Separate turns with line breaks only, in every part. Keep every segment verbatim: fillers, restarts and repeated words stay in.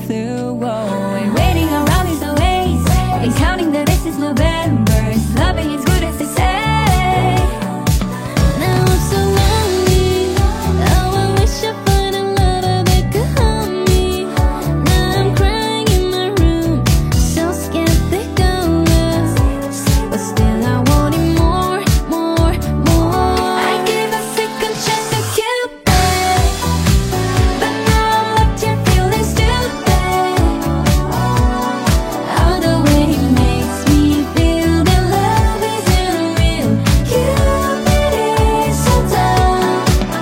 flew away. Waiting around is a waste, and counting the days is November. Loving is good as they say. Now I'm so lonely. Oh, I wish I find a lover that could hold me. Now I'm crying in my room, so scared they go us. But still I wanted more, more, more. I gave a second chance to Cupid, but now I'm left here feeling stupid. Oh, the way he makes me feel that love isn't real. Cupid is so dumb.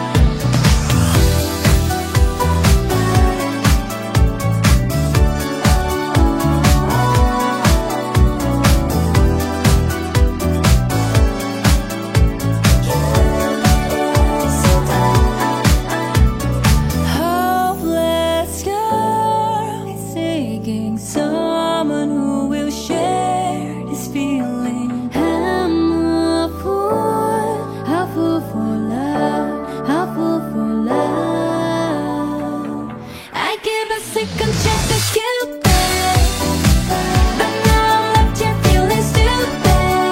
Hopeless girl is seeking someone who will share this feeling. I'm a fool, a fool for love, a fool for love. I give a second chance to Cupid, but now I'm left here feeling stupid.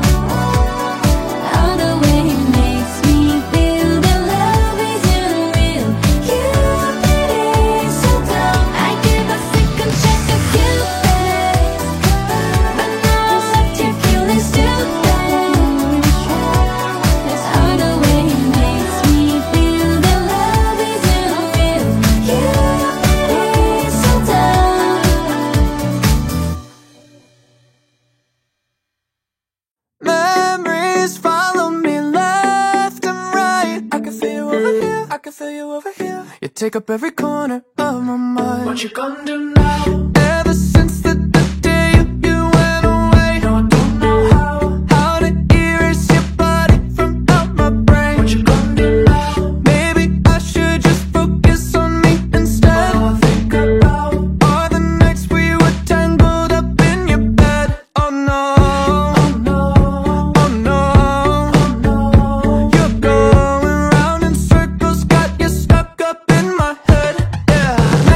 Oh, the way he makes me feel that love isn't real. Cupid is so dumb. I give a second chance to Cupid, but now I'm left here feeling stupid. Oh, the way he makes me feel that love isn't real. Cupid is so dumb.
Memories follow me left and right. I can feel you over here, I can feel you over here. You take up every corner of my mind. What you gonna do now? Ever since the, the day you, you went away, no, I don't know how How to erase your body from out my brain. What you gonna do now? Maybe I should just focus on me instead. All I think about are the nights we were tangled up in your bed. Oh no, oh no, oh no, oh no. You're going round in circles, got you stuck up in my head. Yeah.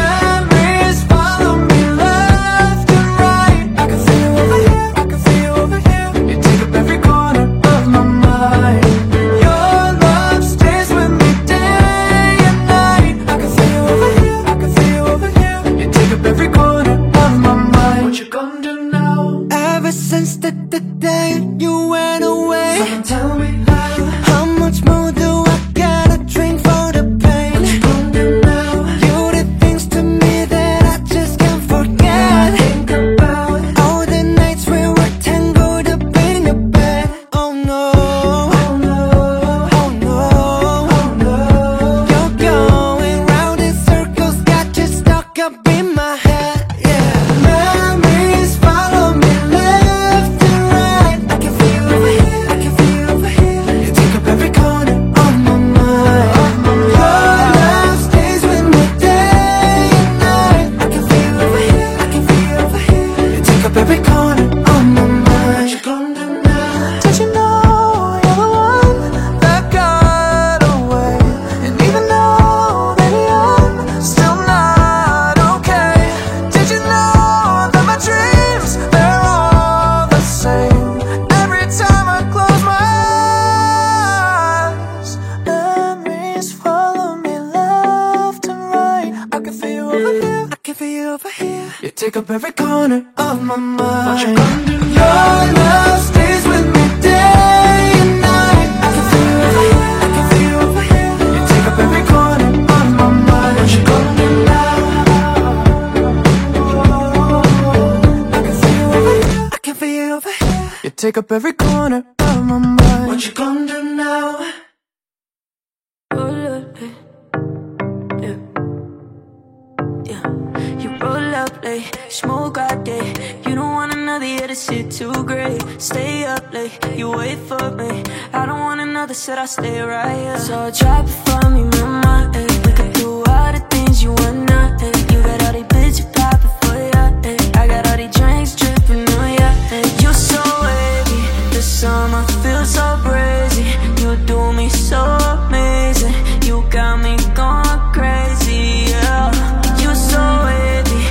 Memories follow me left and right. I can feel you over here, I can feel you over here. You take up every corner of my mind. Your love stays with me day and night. I can feel you over here, I can feel you over here. You take up every corner of my mind. What you gonna do now? Ever since the, the day you went away, someone tell me how How much more do I gotta drink for the pain? What you gonna do now? You did things to me that I just can't forget. Think about all the nights we were tangled up in your bed. Oh no, oh no, oh no, oh no. You're going round in circles, got you stuck up in my head. Yeah. Memories follow me left and right. I can feel you over here, I can feel you over here. You take up every corner of my mind. Your love stays with me day and night. I can feel you over here, I can feel you over here. You take up every corner of my mind. What you gonna do now? Did you know you're the one that got away? And even though, baby, I'm still not okay. Did you know that my dreams, they're all the same? Every time I close my eyes, memories follow me left and right. I can feel you over here, I can feel you over here. You take up every corner of my mind. What you gonna do? Your love stays with me day and night. I can feel you over here, I can feel you over here. You take up every corner of my mind. What you gonna do now? I can feel you over here, I can feel you over here. You take up every corner of my mind. What you gonna do now?
Roll up, eh. Yeah. Yeah. You roll up late, smoke all day. You don't want another year, this shit too great. Stay up late, you wait for me. I don't want another, said I'll stay right here. So drop it for me, mama, eh. We could do all the things you want now, eh. You got all these bitches poppin' for ya, eh. I got all these drinks drippin' on ya, eh. You so wavy, the summer feels so crazy. You do me so amazing. You got me going crazy, yeah. You so wavy,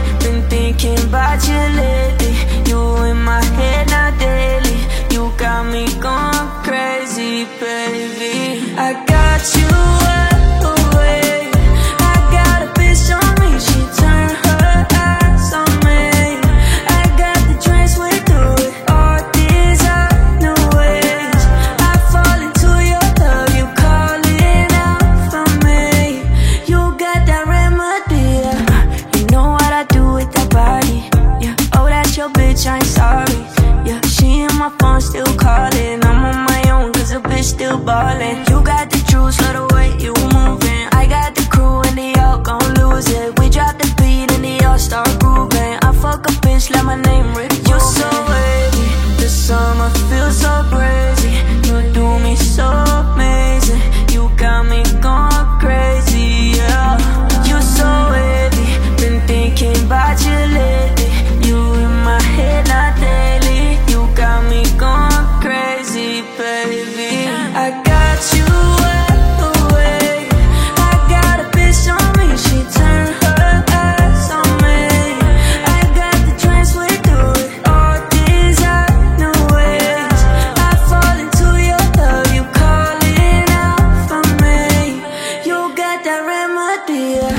dear.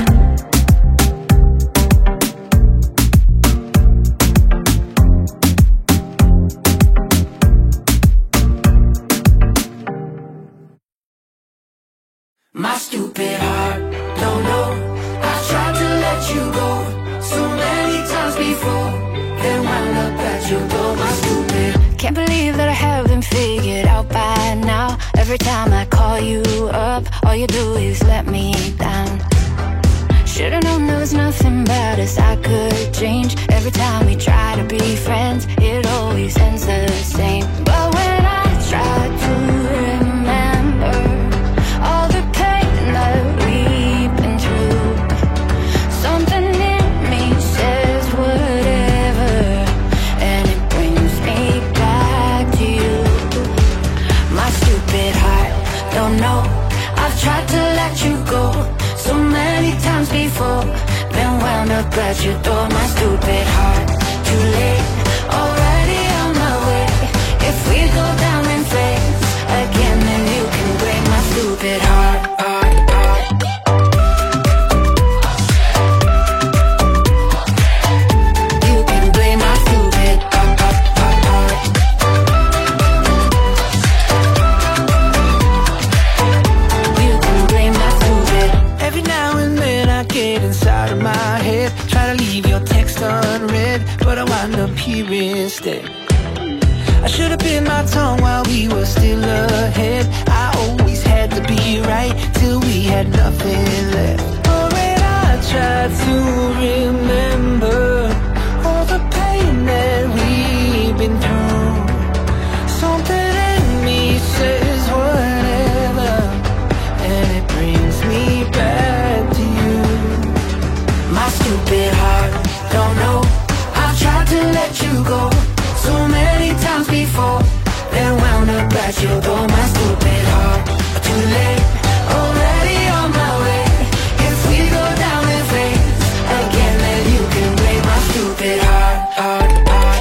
My stupid heart, don't know. I've tried to let you go so many times before, then wound up at your door. My stupid.
Can't believe that I haven't figured out by now. Every time I call you up, all you do is let me down. Should've known there was nothing about us I could change. Every time we try to be friends, it always ends the same. But when I try to remember all the pain that we've been through, something in me says whatever, and it brings me back to you. My stupid heart, don't know. I've tried to let you go so many times before, then wound up at your door. My stupid heart, too late, already on my way. If we go down in flames again, then you can break my stupid heart, heart, heart. You can blame my stupid heart, heart, heart, heart. You can blame my stupid.
Every now and then I get inside of my head, try to leave your text unread, but I wind up here instead. I should've bit my tongue while we were still ahead. I always had to be right till we had nothing left. But when I try to remember all the pain that we've been through, something in me says whatever, and it brings me back to you. My stupid heart, don't know. I've tried to let you go so many times before, then wound up at your door. My stupid heart, too late, already on my way. If we go down in flames again, then you can blame my stupid heart, heart, heart.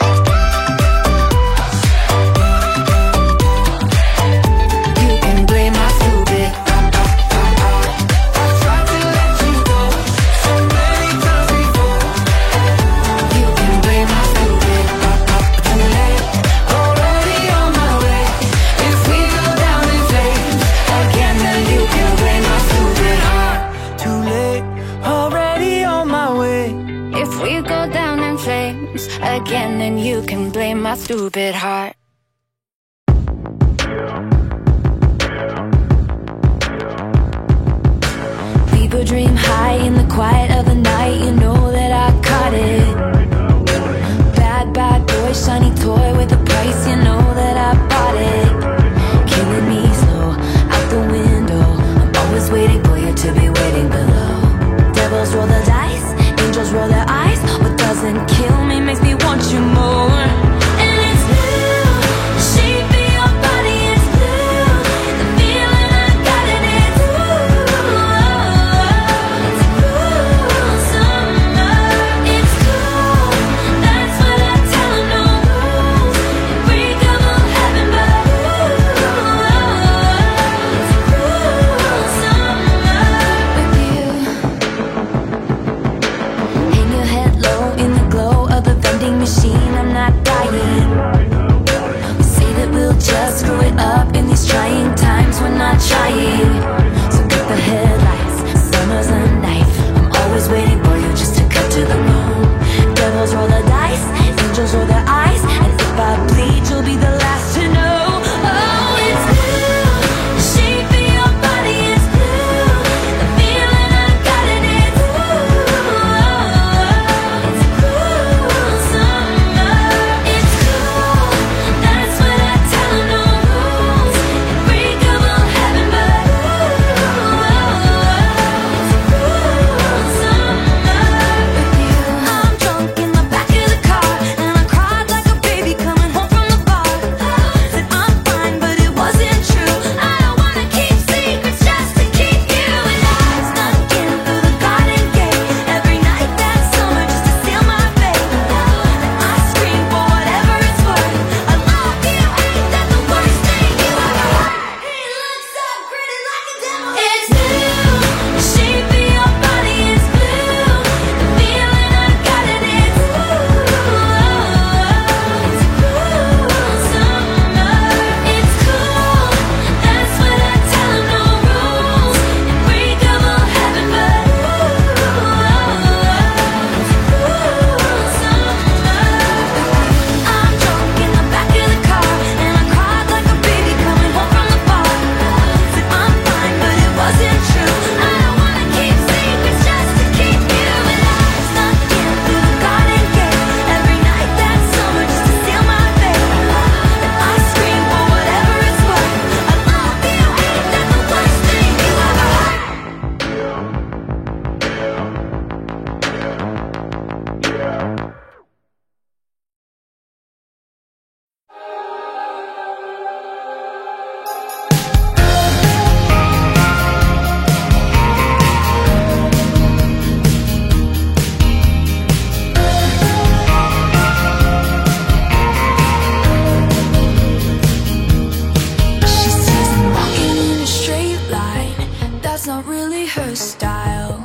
You can blame my stupid heart, heart, heart, heart. I've tried to let you go so many times before. You can blame my stupid heart, heart. Too late, already on my way. If we go down in flames again, then you can blame my stupid heart. Too late, already on my way.
If we go down in flames again, then you can blame my stupid heart. People dream high in the quiet of the night. You know that I caught it. Bad, bad boy, shiny toy with a price. You know that I bought it. Killing me slow, out the window. I'm always waiting for you to be waiting below. Devils roll the dice, angels roll their eyes. What doesn't kill me makes me want you more. And it's blue, the shape of your body is blue. The feeling I got in it, ooh. It's cool summer, it's cool. That's what I tell 'em, no rules. Unbreakable heaven, but ooh. It's cool summer,
her style.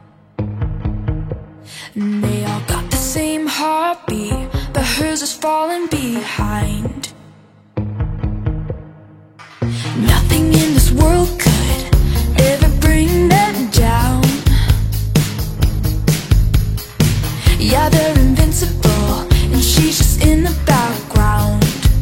And they all got the same heartbeat, but hers is falling behind. Nothing in this world could ever bring them down. Yeah, they're invincible, and she's just in the background.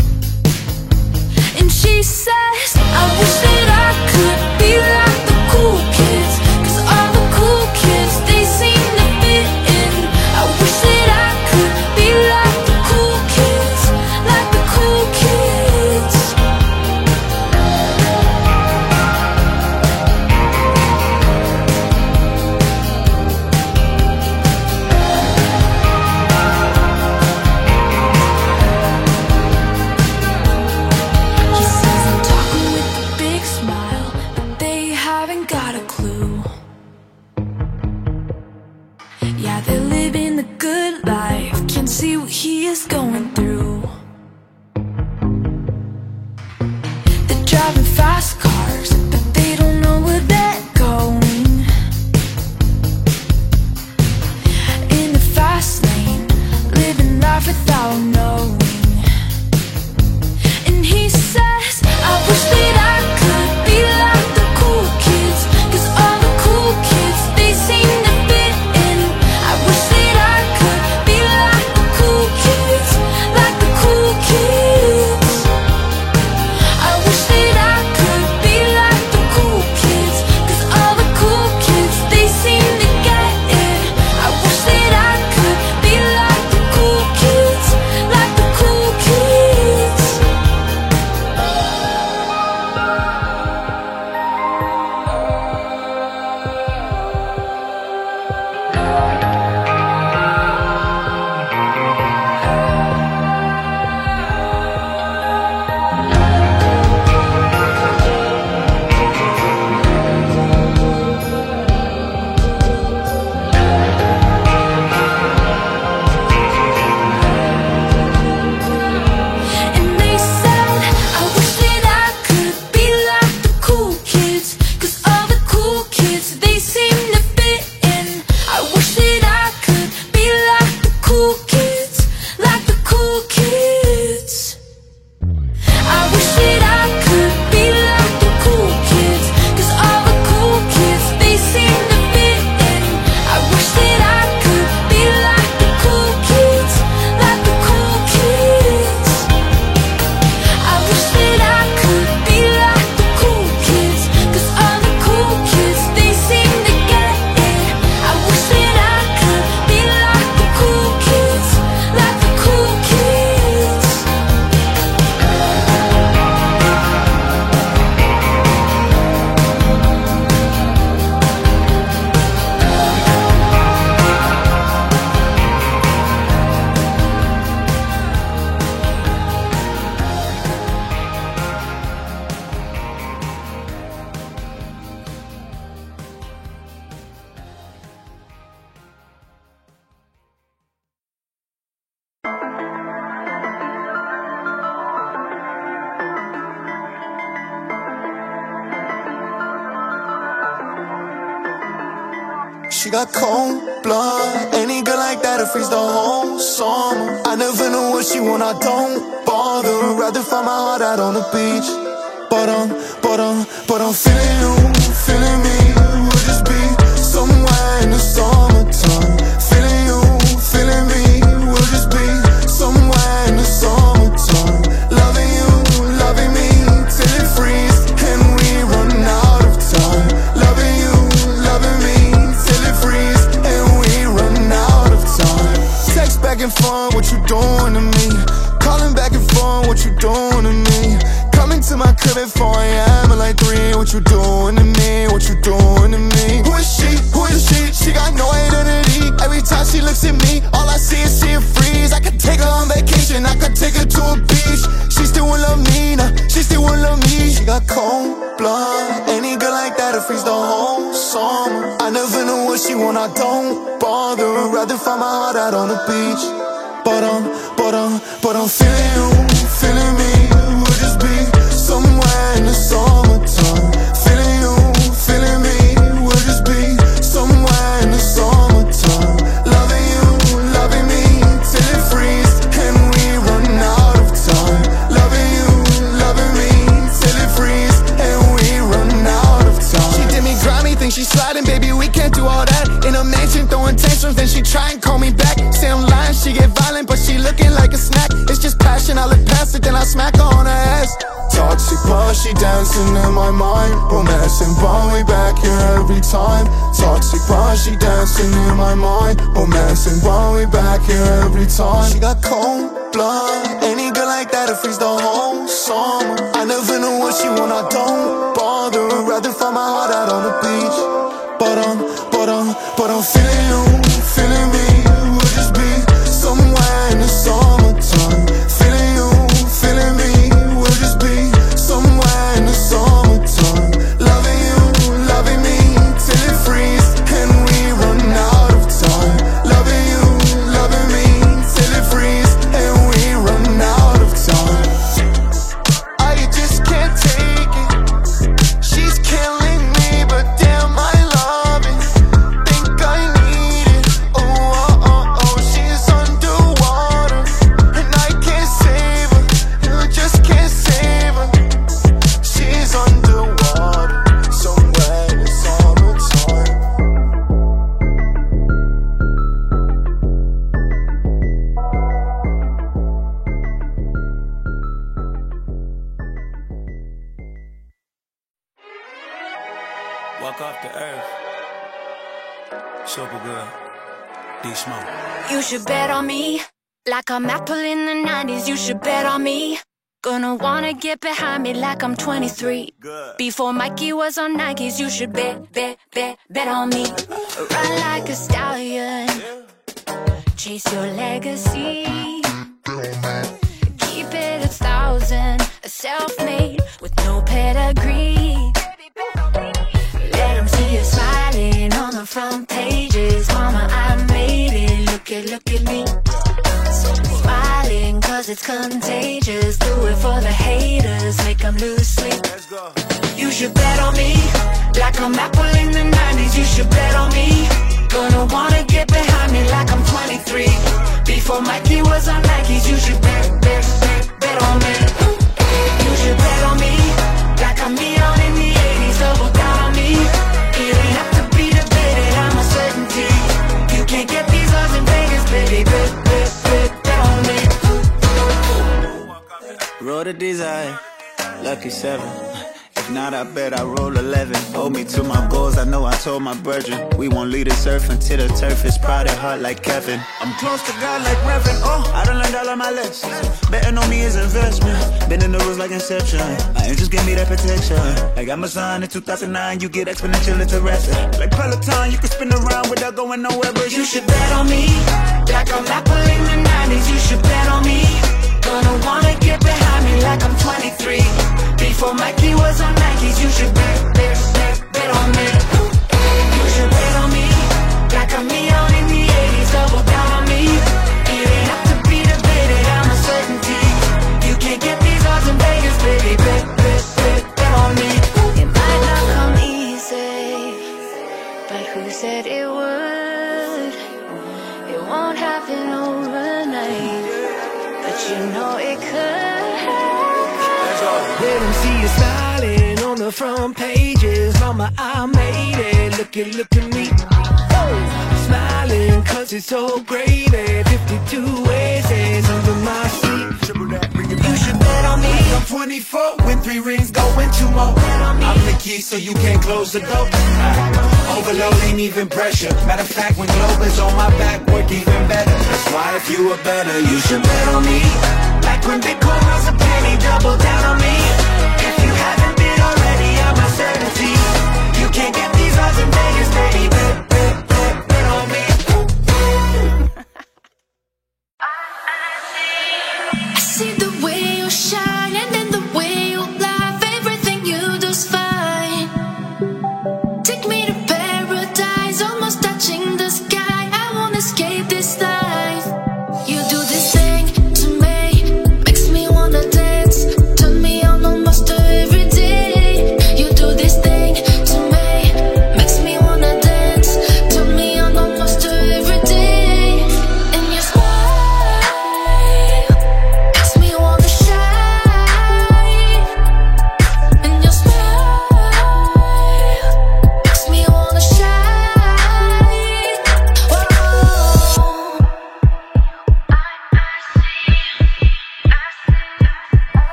And she says, I wish that I could be like the cool kids, 'cause all the cool kids, they seem to fit in. I wish that I could be like the cool kids, like the cool kids. He says I'm talking with a big smile, but they haven't got a clue. Yeah, they're living the good life, can't see what he is going through. They're driving fast cars, but they don't know where they're going. In the fast lane, living life without knowing. And he says, I wish that I could be like the cool kids, 'cause all the cool kids, they seem to fit in. I wish that I could be like the cool kids, like the cool kids. I wish that I could be like the cool kids, 'cause all the cool kids, they seem to get it. I wish that I could be like the cool kids, like the cool kids. And they said, I wish that I could be like the cool kids, 'cause all the cool kids, they seem to fit in. I wish that I could be like the cool kids, like the cool kids. I wish that I could be like the cool kids, 'cause all the cool kids, they seem to fit in. I wish that I could be like the cool kids, like the cool kids. I wish that I could be like the cool kids, 'cause all the cool kids, they seem to get it. I wish that I could be like the cool kids, like the cool kids.
She got cold blood. Any girl like that'll freeze the whole summer. I never know what she want, I don't bother. Rather find my heart out on the beach. But um, but um, but I'm feeling you, feeling me. We'll just be somewhere in the summertime. Feeling you, feeling me. We'll just be somewhere in the summertime. Loving you, loving me till it freeze and we run out of time. Loving you, loving me till it freeze and we run out of time. Text back and forth, what you doing to me? Calling back and forth, what you doing to me? Coming to my crib at four a m at like three. What you doing to me? What you doing to me? Who is she? Who is she? She got no identity. Every time she looks at me, all I see is she a freeze. I could take her on vacation, I could take her to a beach. She still won't love me, nah, she still won't love me. She got cold blood. Any girl like that'll freeze the whole summer. I never know what she want, I don't bother. Rather find my heart out on the beach. But um, but um, but I'm feeling you, feeling me. We'll just be somewhere in the summertime. Feeling you, feeling me. We'll just baby, we can't do all that. In a mansion, throwing tantrums, then she try and call me back. Say I'm lying, she get violent, but she looking like a snack. It's just passion, I look past it, then I smack her on her ass. Toxic, but she dancing in my mind. Romancing, but we back here every time. Toxic, but she dancing in my mind. Romancing, but we back here every time. She got cold blood. Any girl like that, it frees the whole summer. I never know what she want, I don't bother. Rather find my heart out on the beach. But I'm, but I'm, but I'm feeling you, feeling me. We'll just be somewhere in the summertime. Feeling you, feeling me. We'll just be somewhere in the summertime. Loving you, loving me, till it freezes and we run out of time. Loving you, loving me, till it freezes and we run out of time. I just can't take it. She's killing me, but damn I love it. Think I need it. Oh, oh, oh, oh. She's underwater and I can't save her. I just can't save her. She's underwater somewhere in the summertime.
Walk off the earth. Super good. D Smoke.
You should bet on me, like I'm Apple in the nineties. You should bet on me. Gonna wanna get behind me like I'm twenty-three.
Good.
Before Mikey was on Nikes, you should bet, bet, bet, bet on me. Run like a stallion, chase your legacy. Keep it a thousand, a self-made with no pedigree. Let them see you smiling on the front pages. Mama, I made it, look at, look at me. Smiling cause it's contagious. Do it for the haters, make them lose sleep.
Let's go.
You should bet on me, like I'm Apple in the nineties. You should bet on me. Gonna wanna get behind me like I'm twenty-three. Before Mikey was on Nikes, you should bet, bet, bet, bet on me. You should bet on me, like I'm Neon in the eighties. Double down on me. It ain't have to be debated, I'm a certainty. You can't get these odds in Vegas, baby. Bet, bet, bet, bet on me.
Roll the desire. Lucky seven. If not, I bet I roll eleven. Hold me to my goals, I know I told my brethren. We won't leave this earth until the turf is proud and hard like Kevin. I'm close to God like Reverend. Oh, I done learned all of my lessons. Betting on me is investment. Been in the rules like Inception. My angels give me that protection. Like Amazon in two thousand nine, you get exponential interest. Like Peloton, you can spin around without going nowhere. But
You should bet on me, like I'm Apple in the nineties. You should bet on me. Gonna wanna get behind me like I'm twenty-three. Before Mikey was on Nikes, you should bet, bet, bet, bet on me. You should bet on me, like I'm Neon in the eighties. Double down on me. It ain't have to be debated, I'm a certainty. You can't get these odds in Vegas, baby. Bet, bet, bet, bet on me. It might not come easy, but who said it would? It won't happen overnight, but you know it could.
Let them see you smiling on the front pages. Mama, I made it, look at, look at me. Smiling cause it's so gravy. Fifty-two ways under my seat.
You should bet on me.
I'm twenty-four, win three rings, go win two more. I'm the key so you can't close the door. Overload ain't even pressure. Matter of fact, when Globe is on my back, work even better. That's why if you were better, you should bet on me. Like when Bitcoin was a penny, double down on me. If you haven't been already, I'm a certainty. You can't get these odds in Vegas, baby. Bet, bet, bet, bet on me.
I see the way you shine and then the way you laugh. Everything you do's fine. Take me to paradise, almost touching the sky. I won't escape this life. You do this thing to me, makes me wanna dance. Turn me on almost to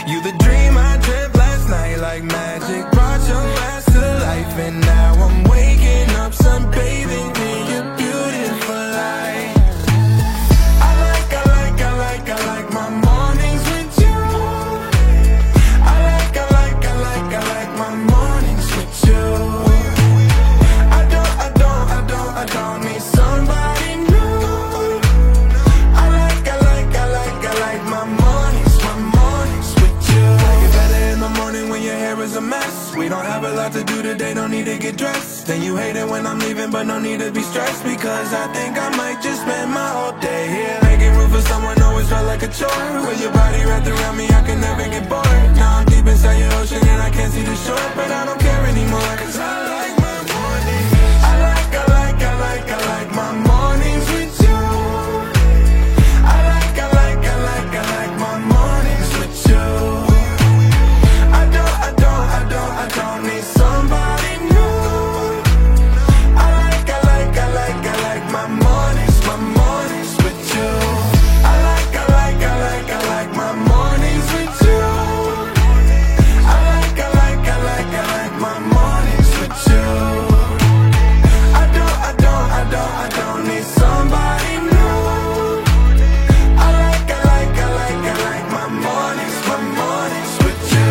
You the dream I dreamt last night like magic. Brought your ass to life and now I'm waking up sunbathing in your beautiful light. I like, I like, I like, I like my mornings with you. I like, I like, I like, I like my mornings with you. I don't, I don't, I don't, I don't need somebody new. I like, I like, I like, I like my mornings, my mornings with you. Like it better in the morning when your hair is a mess. We don't have a lot to do today, don't need to get dressed. Then you hate it when I'm leaving, but no need to be stressed, because I think I might just spend my whole day here. Making room for someone always felt like a chore. With your body wrapped around me, I can never get bored. Now I'm deep inside your ocean and I can't see the shore, but I don't care anymore, cause I like my mornings. I like, I like, I like, I like my mornings with you. I like, I like, I like, I like my mornings with you. I don't, I don't, I don't, I don't need somebody new. I like, I like, I like, I like my mornings, my mornings with you. I like, I like, I like, I like my mornings with you. I like, I like, I like, I like my mornings with you. I don't, I don't, I don't, I don't need somebody new. I like, I like, I like, I like my mornings, my mornings with you.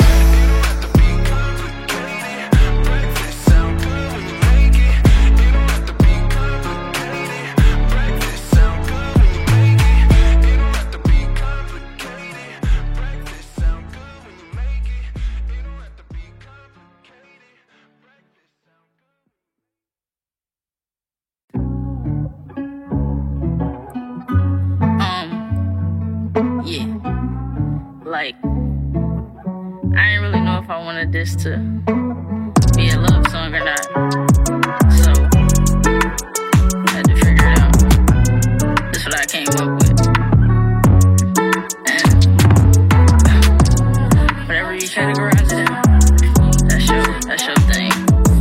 Breakfast sound good when you make it. You don't have to be complicated. Breakfast sound good when you make it. You don't have to be complicated. Breakfast sound good when you make it. You don't have to be complicated. Breakfast sound
Um, yeah. Like, I ain't really know if I wanted this to be a love song or not. So, I had to figure it out. That's what I came up with. And whatever you categorize it in, that's your, that's your thing.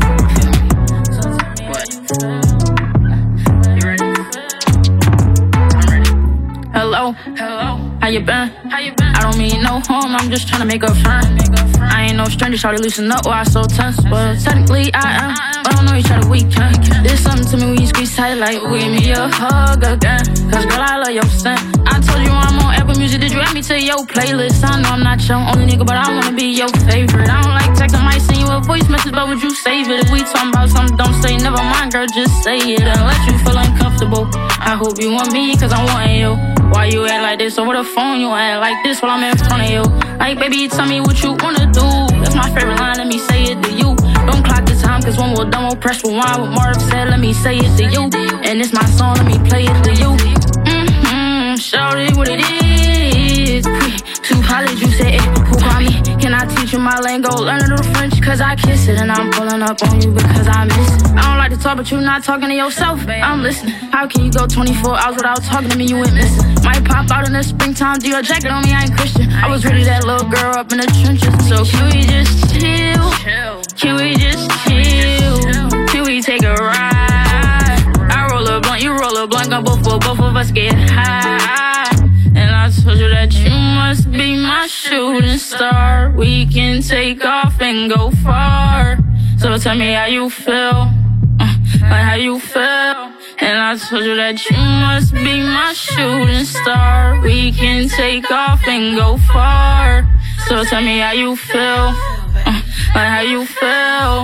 What? You ready? I'm ready. Hello, hello. How you been? How you been? I don't mean no harm, I'm just tryna make a friend. I ain't no stranger, try to loosen up, why I so tense. Well, technically I am, but I don't know each other weekend. Did something to me when you squeeze tight, like give me a hug again. Cause girl, I love your scent. I told you I'm on Apple Music, did you add me to your playlist? I know I'm not your only nigga, but I wanna be your favorite. I don't like text, I might send you a voice message, but would you save it? If we talking about something, don't say never mind, girl, just say it. And let you feel uncomfortable. I hope you want me, cause I want you. Why you act like this over the phone? You act like this while I'm in front of you. Like, baby, tell me what you wanna do. That's my favorite line, let me say it to you. Don't clock the time, cause when we're done, we'll press rewind. What Marv said, let me say it to you. And it's my song, let me play it to you. Mm-hmm, shout it what it is. Too college, you said it, who call me? Can I teach you my lingo? Learn a little French, cause I kiss it. And I'm pulling up on you because I miss it. I don't like to talk, but you not talking to yourself. I'm listening. How can you go twenty-four hours without talking to me? You ain't missing. Might pop out in the springtime, do your jacket on me, I ain't Christian. I was really that little girl up in the trenches. So can we just chill? Can we just chill? Can we take a ride? I roll a blunt, you roll a blunt, on both, both of us get high. And I told you that you must be my shooting star. We can take off and go far. So tell me how you feel, uh, like how you feel. And I told you that you must be my shooting star. We can take off and go far. So tell me how you feel, uh, like how you feel.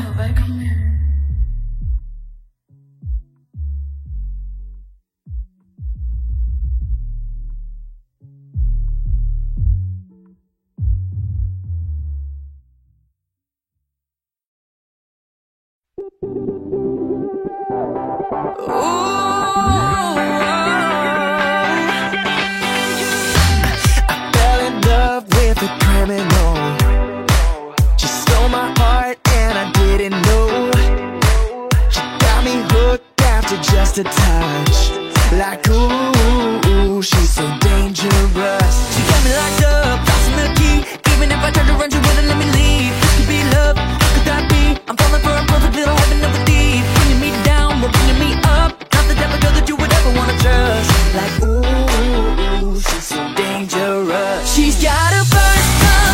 Just a touch, like ooh, she's so dangerous. She got me locked up, lost in the key. Even if I tried to run, you wouldn't let me leave. This could be love, how could that be? I'm falling for a perfect little heaven of a thief. Bringing me down, but bringing me up. Not the type of girl that you would ever wanna trust. Like ooh, she's so dangerous. She's got a first time.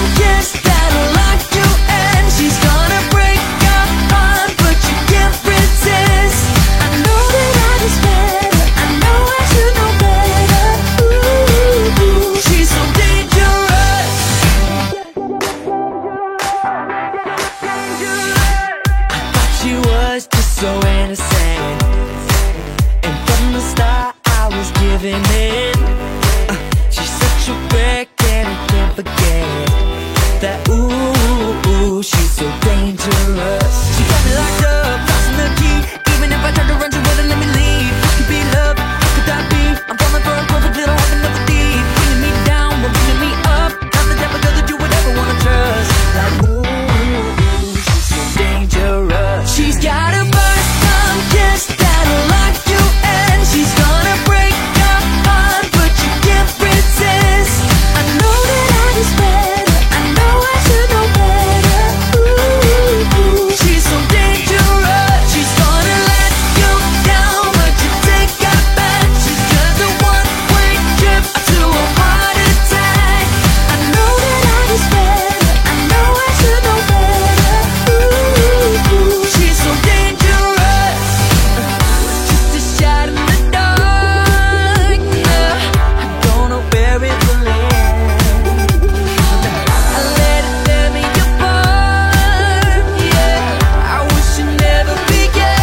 so innocent. And from the start I was giving in. uh, She's such a wreck and I can't forget that. Ooh, ooh, she's so dangerous. She got me locked up, tossing the key. Even if I tried to run, she wouldn't let me leave. Could be love, could that be? I'm falling for a perfect little heaven of a thief. Bringing me down, but bringing me up. Not the type of girl that you would ever wanna trust. Like ooh, she's so dangerous. She's got a first time kiss that'll lock you in. She's gonna break your heart, but you can't resist. I know that I just better, I know I should know better. Ooh, ooh, she's so dangerous. She's gonna let you down, but you take her back. She's just a one-way trip to a heart attack. I know that I just better, I know I should know better. Ooh, ooh, she's so dangerous. Just a shot in the dark. uh, I don't know where it will end. I let it tear me apart. Yeah, I wish it never began.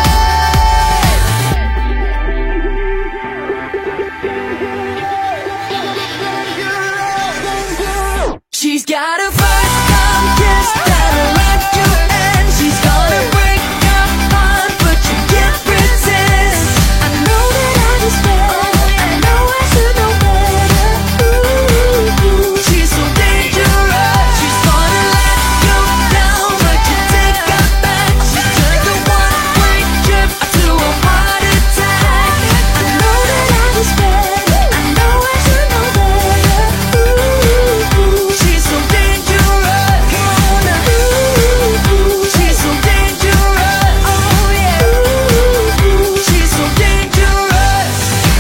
She's got a first time kiss that'll lock you in. She's gonna break your heart, but you can't resist. I know that I just better, I know I should know better. Ooh, ooh, she's so dangerous. She's gonna let you down, but you take her back. She's just a one-way trip to a heart attack. I know that I just better, I know I should know better. Ooh, ooh, she's so dangerous. Ooh, ooh, she's so dangerous. Oh yeah. Ooh, ooh, she's so dangerous.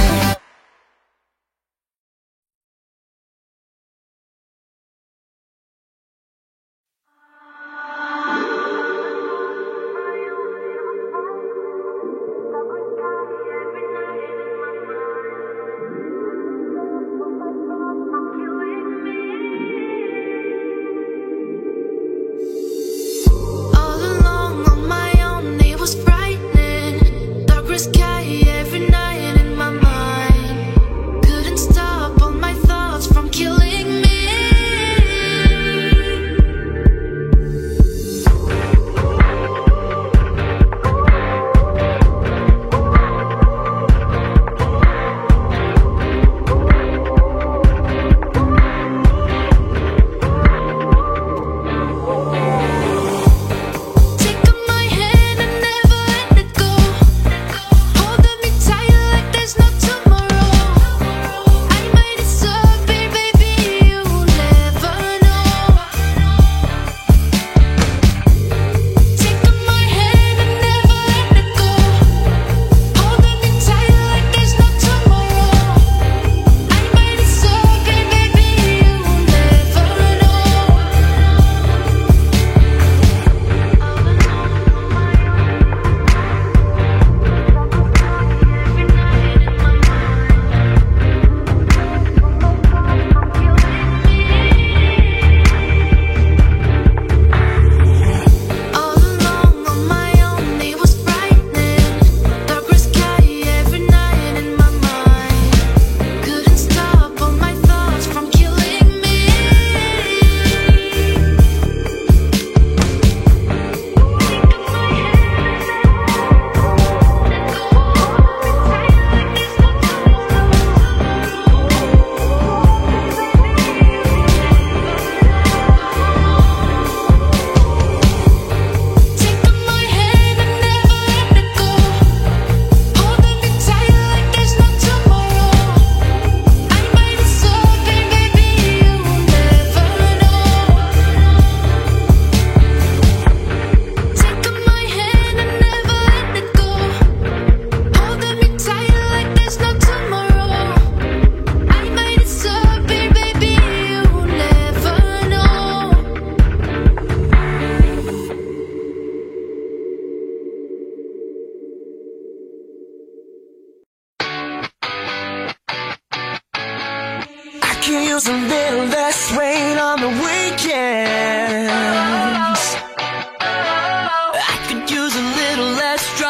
All alone on my own, it was frightening. Darker sky every night in my mind. Couldn't stop all my thoughts from killing me. Take up my hand and never let it go. Holding me tight like there's no tomorrow. I might disappear, baby, you never know. Take up my hand and never let it go. Holding me tight like there's no tomorrow. I might disappear, baby, you never know. All alone on my own, it was frightening. Darker sky every night in my mind. Couldn't stop all my thoughts from killing me. Take up my hand and never let it go. Holding me tight like there's no tomorrow. I might disappear, baby, you never know. Take up my hand and never let it go. Holding me tight like there's no tomorrow. I might disappear, baby, you never know.
I could use a little less rain on the weekends. I could use a little less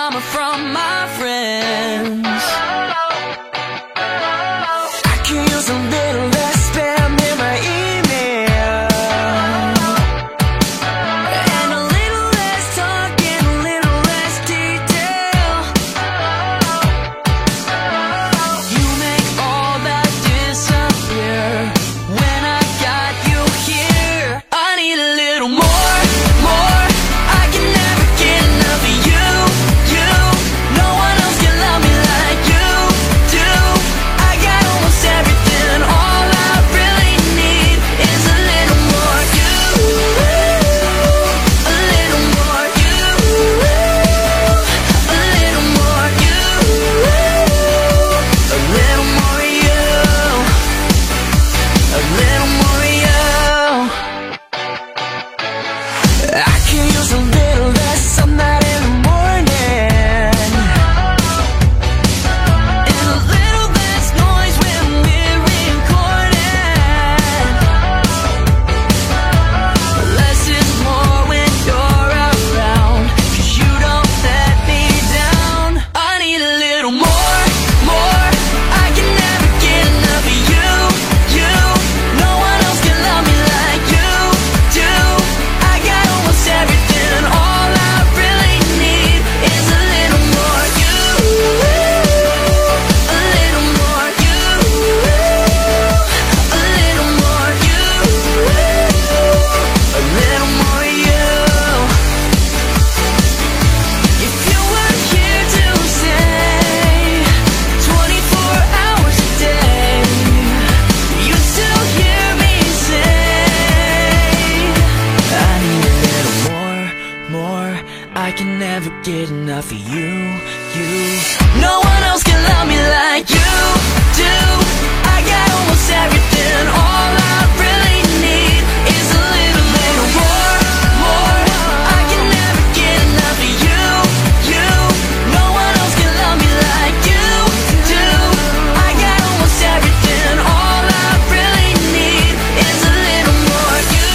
I can never get enough of you, you. No one else can love me like you do. I got almost everything. All I really need is a little, little more, more. I can never get enough of you, you. No one else can love me like you do. I got almost everything. All I really need is a little more you,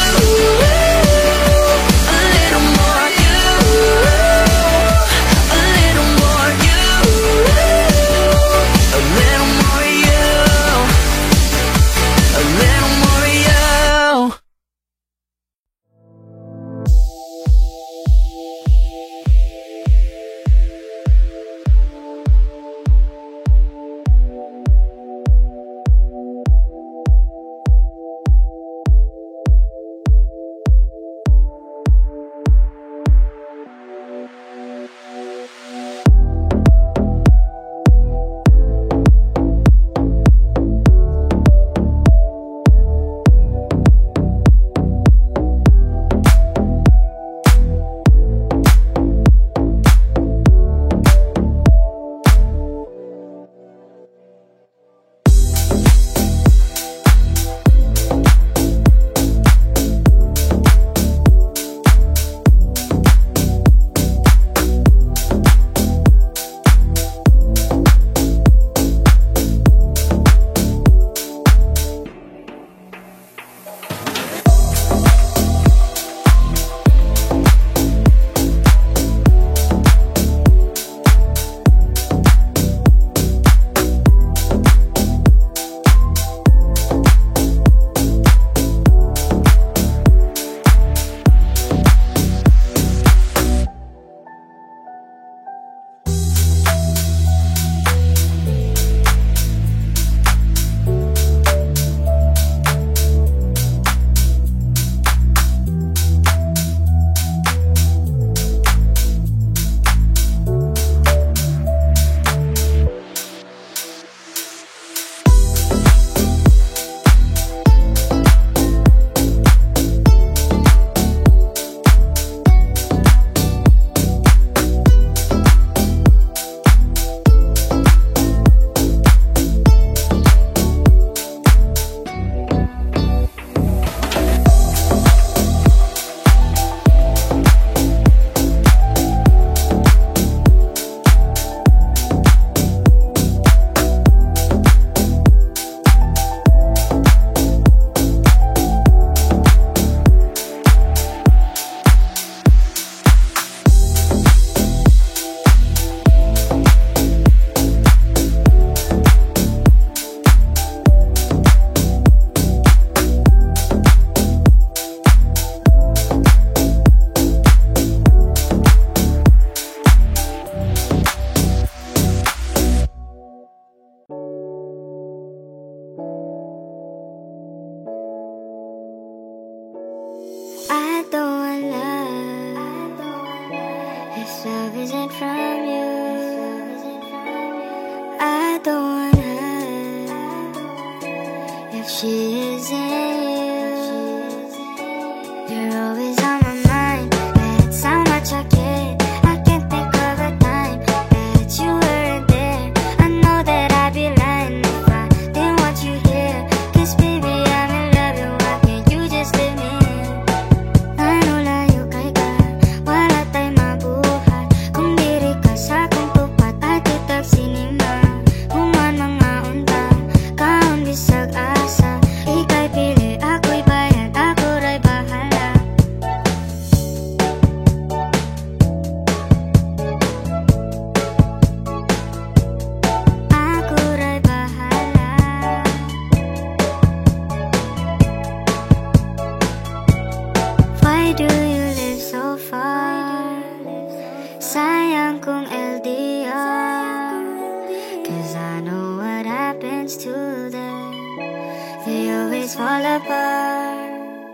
a little more you, a little more you, a little more you, a little more you.
I don't want love if love isn't from you. I don't want her if she isn't you. You're always on my mind, but it's how much I care. I can't think of a time that you weren't there. I know that I'd be lying if I didn't want you here. 'Cause baby, I'm in love, and why can't you just leave me? Sayang kung L D R, 'cause I know what happens to them. They always fall apart.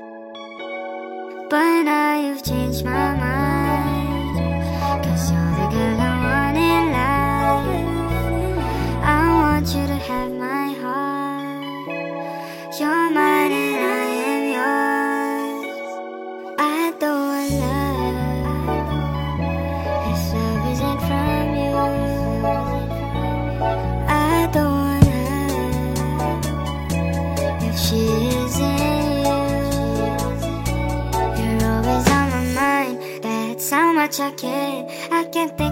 But now you've changed my mind, 'cause you're the girl I want in life. I want you to have my heart. You're mine and I am yours. I don't want love
much I can. I can't think